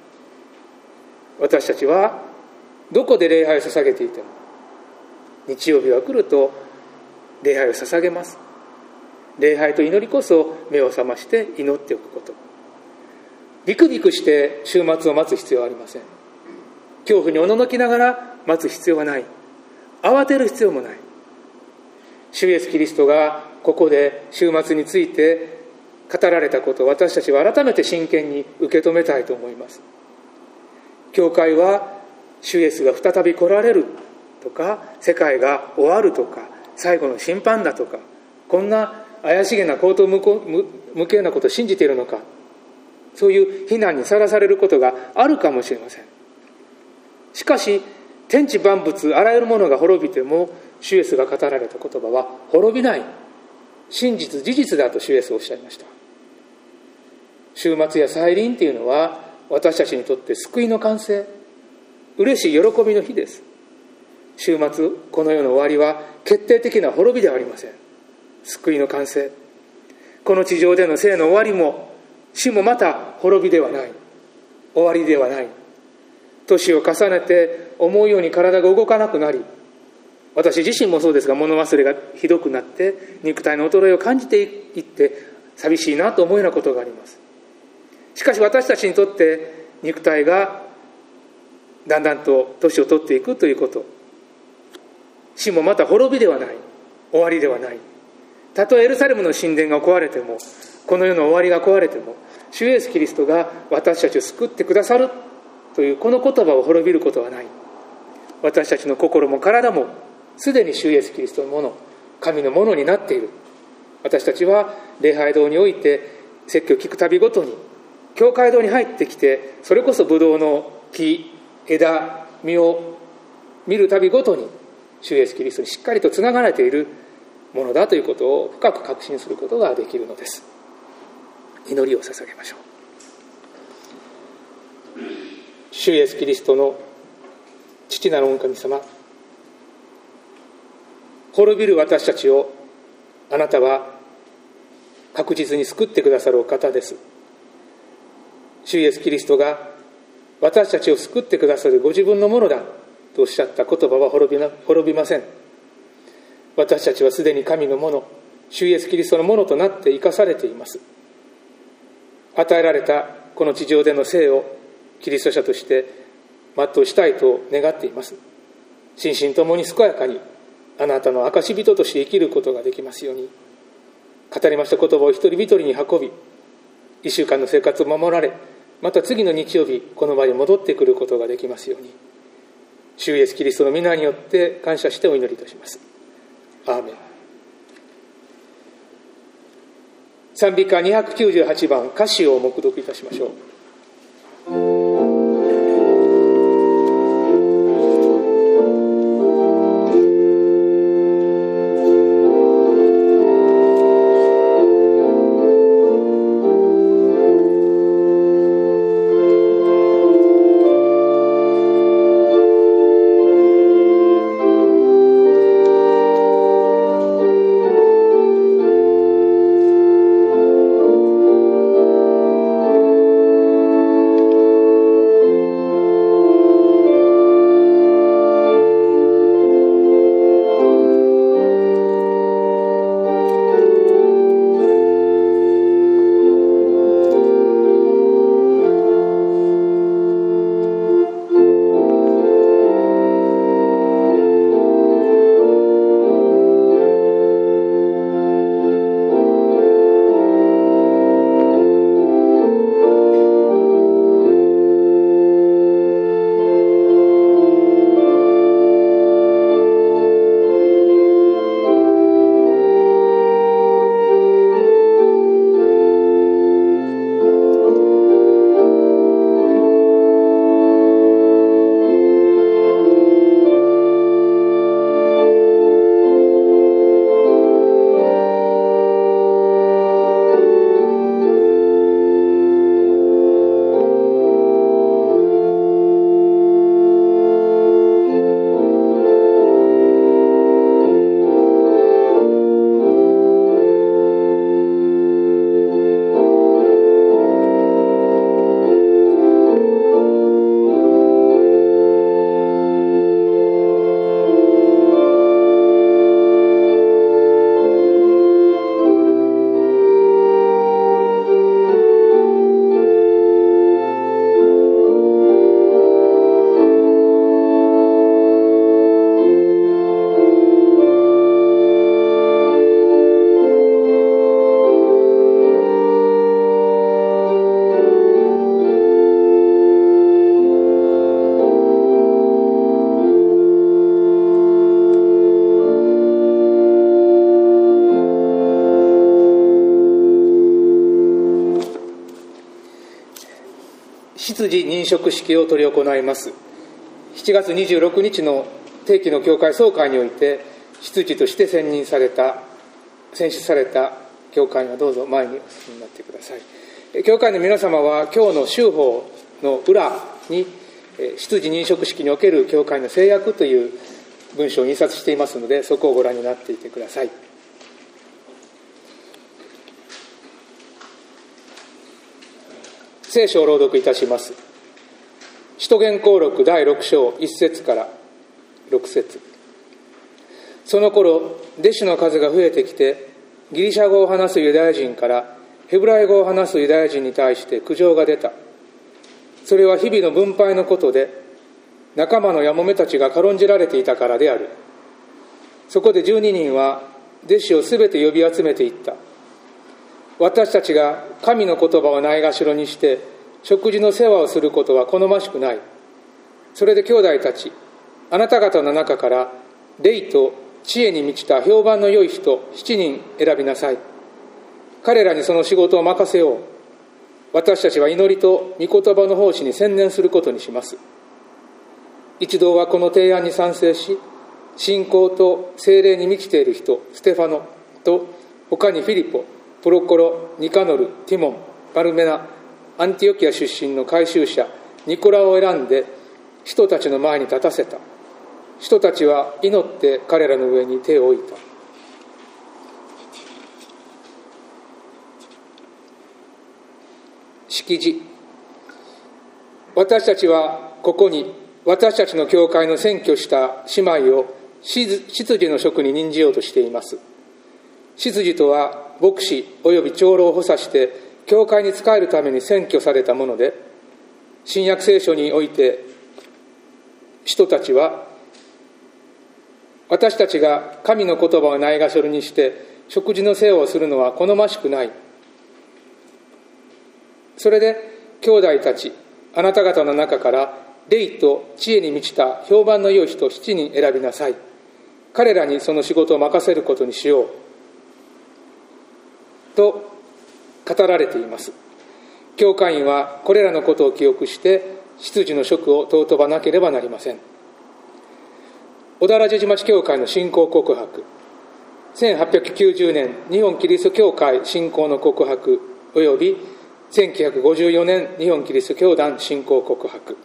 私たちはどこで礼拝を捧げていても、日曜日が来ると礼拝を捧げます。礼拝と祈りこそ目を覚まして祈っておくこと。ビクビクして週末を待つ必要はありません。恐怖におののきながら待つ必要はない。慌てる必要もない。主イエスキリストがここで週末について語られたことを私たちは改めて真剣に受け止めたいと思います。教会は主イエスが再び来られるとか、世界が終わるとか、最後の審判だとか、こんな怪しげな荒唐無稽なことを信じているのか、そういう非難にさらされることがあるかもしれません。しかし天地万物あらゆるものが滅びても、主イエスが語られた言葉は滅びない、真実事実だと主イエスはおっしゃいました。終末や再臨というのは私たちにとって救いの完成、嬉しい喜びの日です。 終末、この世の終わりは決定的な滅びではありません。救いの完成、この地上での生の終わりも死もまた滅びではない、終わりではない。年を重ねて思うように体が動かなくなり、私自身もそうですが、物忘れがひどくなって肉体の衰えを感じていって寂しいなと思うようなことがあります。しかし私たちにとって肉体がだんだんと年を取っていくということ、死もまた滅びではない、終わりではない。たとえエルサレムの神殿が壊れても、この世の終わりが壊れても、主イエスキリストが私たちを救ってくださるというこの言葉を滅びることはない。私たちの心も体もすでに主イエスキリストのもの、神のものになっている。私たちは礼拝堂において説教を聞くたびごとに、教会堂に入ってきて、それこそブドウの木、枝、実を見るたびごとに主イエスキリストにしっかりとつながれているものだということを深く確信することができるのです。祈りを捧げましょう。主イエスキリストの父なる御神様、滅びる私たちをあなたは確実に救ってくださるお方です。主イエスキリストが私たちを救ってくださるご自分のものだとおっしゃった言葉は滅びな、滅びません。私たちはすでに神のもの、主イエスキリストのものとなって生かされています。与えられたこの地上での生をキリスト者として全うしたいと願っています。心身ともに健やかにあなたの証人として生きることができますように。語りました言葉を一人一人に運び、一週間の生活を守られ、また次の日曜日この場に戻ってくることができますように。主イエスキリストの皆によって感謝してお祈りいたします。アーメン。賛美歌にひゃくきゅうじゅうはちばん、歌詞を黙読いたしましょう。執事認職式を執り行います。しちがつにじゅうろくにちの定期の教会総会において執事として選任された選出された教会はどうぞ前にお進みになってください。教会の皆様は今日の修法の裏に執事認職式における教会の制約という文章を印刷していますので、そこをご覧になっていてください。聖書を朗読いたします。使徒言行録だいろく章いち節からろく節。その頃弟子の数が増えてきて、ギリシャ語を話すユダヤ人からヘブライ語を話すユダヤ人に対して苦情が出た。それは日々の分配のことで、仲間のやもめたちが軽んじられていたからである。そこで十二人は弟子をすべて呼び集めていった。私たちが神の言葉をないがしろにして食事の世話をすることは好ましくない。それで兄弟たち、あなた方の中から霊と知恵に満ちた評判の良い人七人選びなさい。彼らにその仕事を任せよう。私たちは祈りと御言葉の奉仕に専念することにします。一同はこの提案に賛成し、信仰と聖霊に満ちている人ステファノと、他にフィリポ、プロコロ、ニカノル、ティモン、パルメナ、アンティオキア出身の改宗者ニコラを選んで人たちの前に立たせた。人たちは祈って彼らの上に手を置いた。式辞。私たちはここに私たちの教会の選挙した姉妹を執事の職に任じようとしています。執事とは牧師および長老を補佐して教会に仕えるために選挙されたもので、新約聖書において人たちは、私たちが神の言葉をないがしろにして食事の世話をするのは好ましくない。それで兄弟たち、あなた方の中から霊と知恵に満ちた評判の良い人七人選びなさい。彼らにその仕事を任せることにしようと語られています。教会員はこれらのことを記憶して執事の職を尊ばなければなりません。小田原寺町教会の信仰告白、せんはっぴゃくきゅうじゅうねん日本キリスト教会信仰の告白およびせんきゅうひゃくごじゅうよねん日本キリスト教団信仰告白。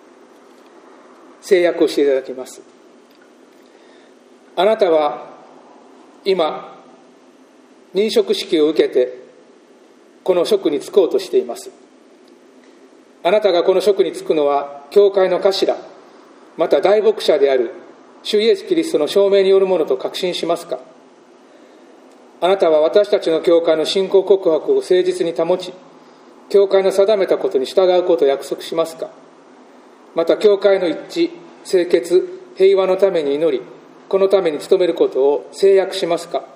制約をしていただきます。あなたは今任職式を受けてこの職に就こうとしています。あなたがこの職に就くのは教会の頭また大牧者である主イエスキリストの証明によるものと確信しますか。あなたは私たちの教会の信仰告白を誠実に保ち、教会の定めたことに従うことを約束しますか。また教会の一致、清潔、平和のために祈り、このために努めることを誓約しますか。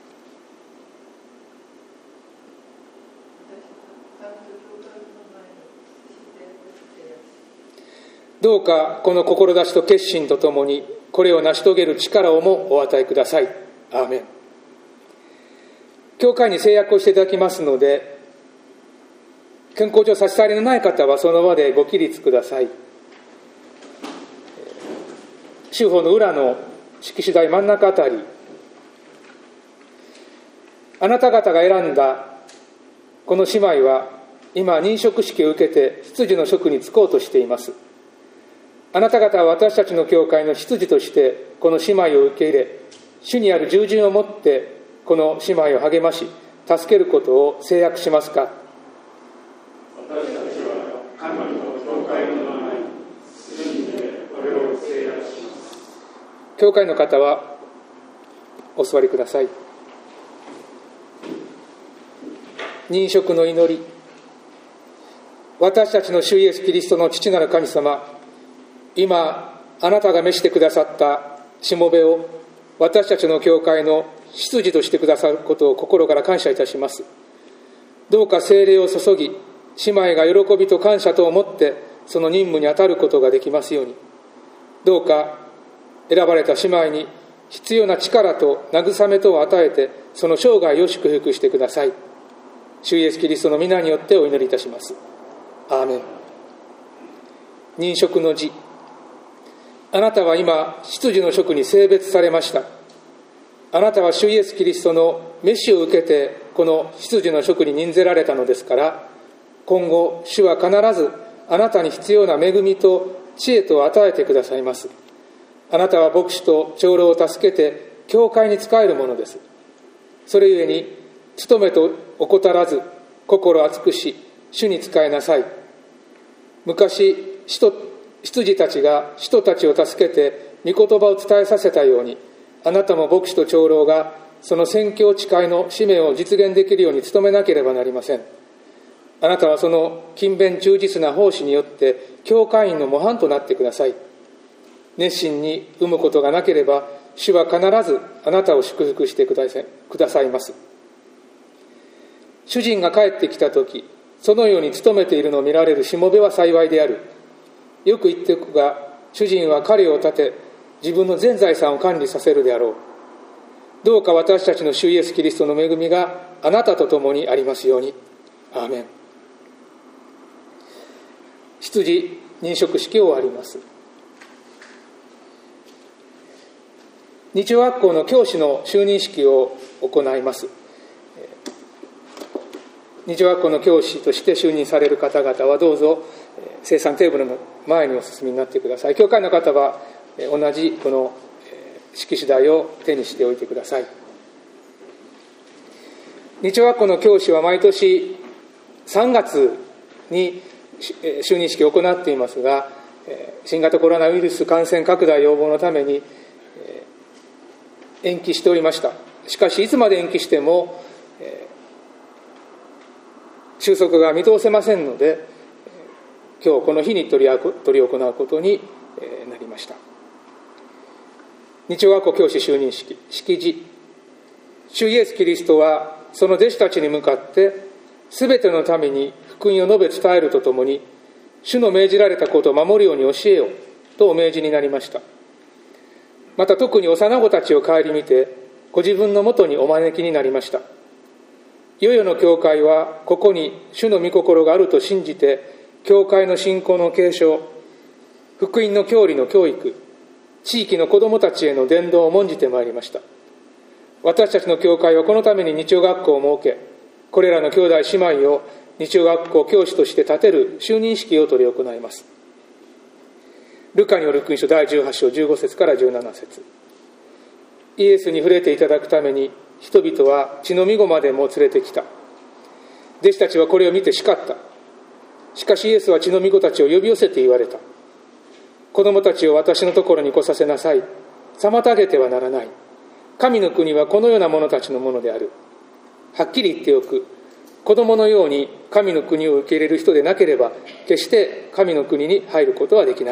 どうかこの志と決心とともにこれを成し遂げる力をもお与えください。アーメン。教会に誓約をしていただきますので、健康上差し障りのない方はその場でご起立ください。修法の裏の式次第真ん中あたり、あなた方が選んだこの姉妹は今任職式を受けて執事の職に就こうとしています。あなた方は私たちの教会の執事としてこの姉妹を受け入れ、主にある従順をもってこの姉妹を励まし助けることを誓約しますか。 私たちは神の教会の名前に信じてこれを誓約します。 教会の方はお座りください。任職の祈り。私たちの主イエスキリストの父なる神様、今あなたが召してくださったしもべを私たちの教会の執事としてくださることを心から感謝いたします。どうか聖霊を注ぎ、姉妹が喜びと感謝と思ってその任務に当たることができますように。どうか選ばれた姉妹に必要な力と慰めとを与えてその生涯を祝福してください。主イエスキリストの皆によってお祈りいたします。アーメン。任職の辞。あなたは今執事の職に聖別されました。あなたは主イエスキリストの召しを受けてこの執事の職に任ぜられたのですから、今後主は必ずあなたに必要な恵みと知恵とを与えてくださいます。 あなたは牧師と長老を助けて教会に仕えるものです。それゆえに務めと怠らず心熱くし主に仕えなさい。昔使徒羊たちが使徒たちを助けて御言葉を伝えさせたように、あなたも牧師と長老がその宣教誓いの使命を実現できるように努めなければなりません。あなたはその勤勉忠実な奉仕によって教会員の模範となってください。熱心に生むことがなければ、主は必ずあなたを祝福してください、くださいます。主人が帰ってきたとき、そのように努めているのを見られるしもべは幸いである。よく言っておくが、主人は彼を立て、自分の全財産を管理させるであろう。どうか私たちの主イエスキリストの恵みがあなたと共にありますように。アーメン。執事認職式を終わります。日曜学校の教師の就任式を行います。日曜学校の教師として就任される方々はどうぞ聖餐テーブルの前にお進みになってください。教会の方は同じこの式次第を手にしておいてください。日曜学校の教師は毎年さんがつに就任式を行っていますが、新型コロナウイルス感染拡大予防のために延期しておりました。しかしいつまで延期しても収束が見通せませんので、今日この日に取り行うことになりました。日曜学校教師就任式、式辞。主イエスキリストはその弟子たちに向かってすべてのために福音を述べ伝えるとともに、主の命じられたことを守るように教えよとお命じになりました。また特に幼子たちを顧みてご自分のもとにお招きになりました。いよいよの教会はここに主の御心があると信じて、教会の信仰の継承、福音の教理の教育、地域の子どもたちへの伝道を重んじてまいりました。私たちの教会はこのために日曜学校を設け、これらの兄弟姉妹を日曜学校教師として立てる就任式を執り行います。ルカによる福音書だいじゅうはち章じゅうご節からじゅうなな節。イエスに触れていただくために人々は血のみ子までも連れてきた。弟子たちはこれを見て叱った。しかしイエスは血のみ子たちを呼び寄せて言われた。子供たちを私のところに来させなさい。妨げてはならない。神の国はこのような者たちのものである。はっきり言っておく。子供のように神の国を受け入れる人でなければ、決して神の国に入ることはできない。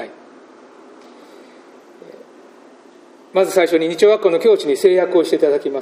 まず最初に日曜学校の教師に制約をしていただきます。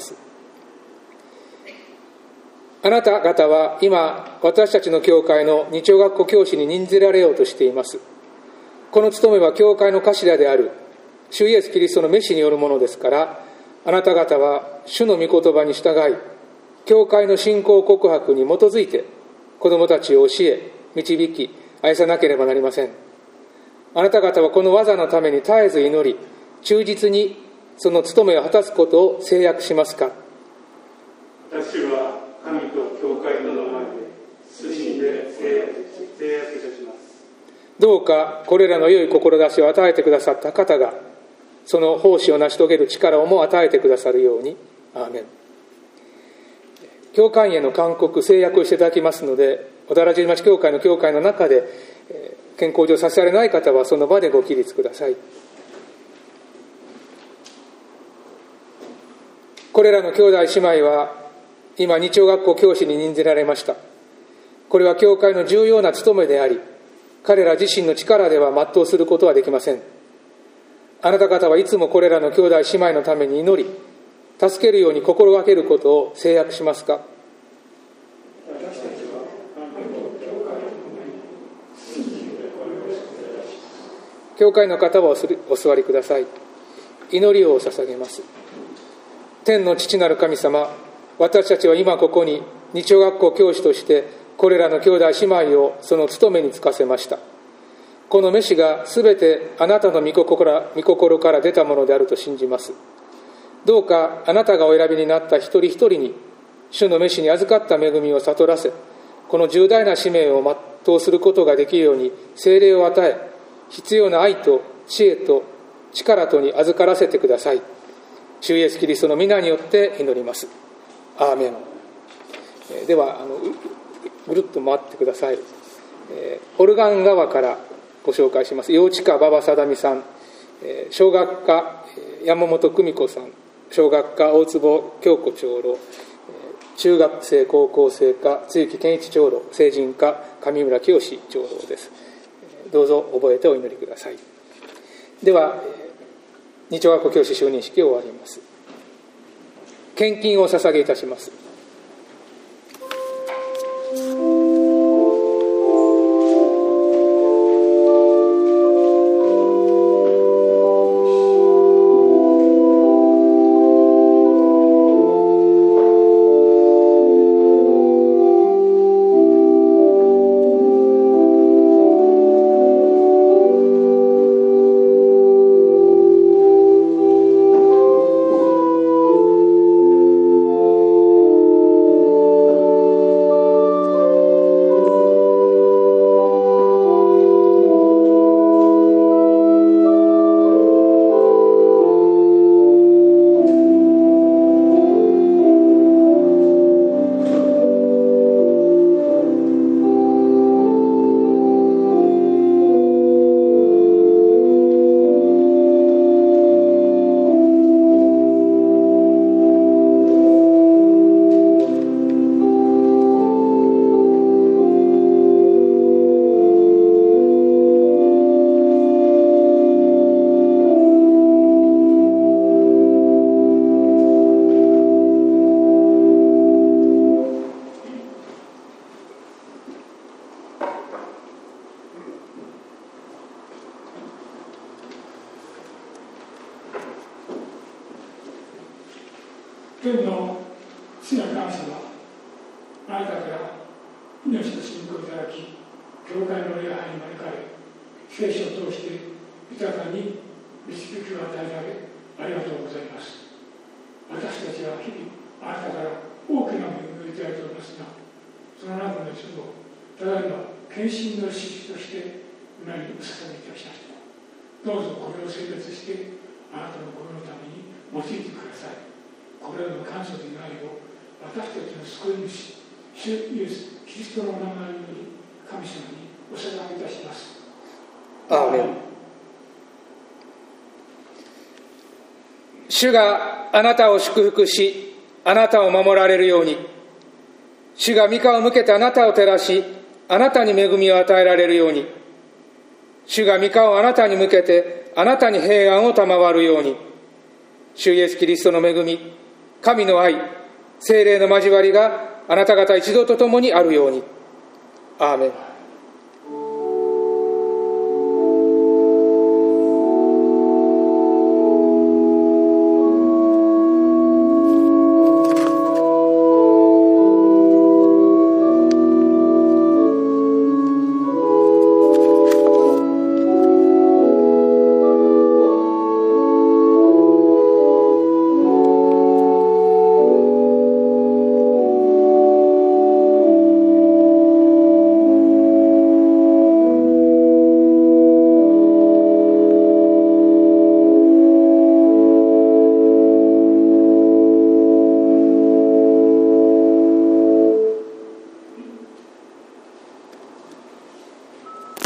あなた方は今、私たちの教会の日曜学校教師に任ぜられようとしています。この務めは教会の頭である主イエスキリストの召しによるものですから、あなた方は主の御言葉に従い、教会の信仰告白に基づいて子供たちを教え、導き、愛さなければなりません。あなた方はこの技のために絶えず祈り、忠実にその務めを果たすことを誓約しますか。 私は神と教会の名前で謹んで誓約いたします。 どうかこれらの良い志を与えてくださった方が、その奉仕を成し遂げる力をも与えてくださるように。アーメン。教会への勧告、誓約をしていただきますので、小田原尻町教会の教会の中で健康上差し支えない方はその場でご起立ください。これらの兄弟姉妹は今日曜学校教師に任ぜられました。これは教会の重要な務めであり、彼ら自身の力では全うすることはできません。あなた方はいつもこれらの兄弟姉妹のために祈り、助けるように心がけることを誓約しますか。教会の方はお座りください。祈りを捧げます。天の父なる神様、私たちは今ここに日曜学校教師としてこれらの兄弟姉妹をその務めに就かせました。この召しがすべてあなたの御心から、御心から出たものであると信じます。どうかあなたがお選びになった一人一人に主の召しに預かった恵みを悟らせ、この重大な使命を全うすることができるように聖霊を与え、必要な愛と知恵と力とに預からせてください。主イエスキリストの皆によって祈ります。アーメン。ではあのぐるっと回ってください。オルガン側からご紹介します。幼稚家馬場貞美さん、小学科山本久美子さん、小学科大坪京子長老、中学生高校生科露木健一長老、成人科上村清長老です。どうぞ覚えてお祈りください。では日曜学校教師就任式を終わります。献金を捧げいたします。 天の主な感謝は、あなたから命の信仰をいただき、教会の礼拝に招かれ、聖書を通して豊かに導きを与えられ、ありがとうございます。私たちは日々、あなたから大きな恵みをいただいておりますが、その中の一部を、ただいま献身の印として皆にお捧げいたしました。どうぞこれを選別して、あなたの心のために用いてください。これらの感謝と願いを私たちの救い主、主イエス・キリストの名前により神様にお捧げいたします。 アーメン。主があなたを祝福し、あなたを守られるように、主が御顔を向けてあなたを照らし、あなたに恵みを与えられるように、主が御顔をあなたに向けてあなたに平安を賜るように、主イエスキリストの恵み、神の愛、聖霊の交わりがあなた方一同と共にあるように。アーメン。